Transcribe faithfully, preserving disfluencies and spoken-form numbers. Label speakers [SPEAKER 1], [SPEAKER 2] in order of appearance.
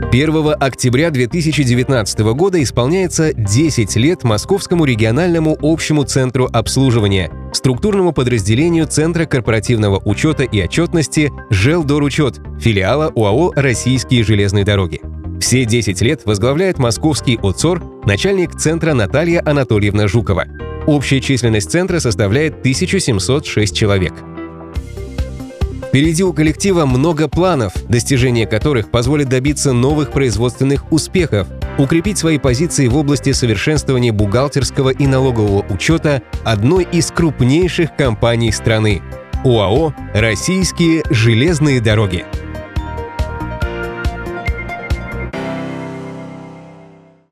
[SPEAKER 1] первого октября две тысячи девятнадцатого года исполняется десять лет Московскому региональному общему центру обслуживания, структурному подразделению Центра корпоративного учета и отчетности «Желдоручет», филиала ОАО «Российские железные дороги». Все десять лет возглавляет московский ОЦОР начальник центра Наталья Анатольевна Жукова. Общая численность центра составляет тысячу семьсот шесть человек. Впереди у коллектива много планов, достижение которых позволит добиться новых производственных успехов, укрепить свои позиции в области совершенствования бухгалтерского и налогового учета одной из крупнейших компаний страны – ОАО «Российские железные дороги».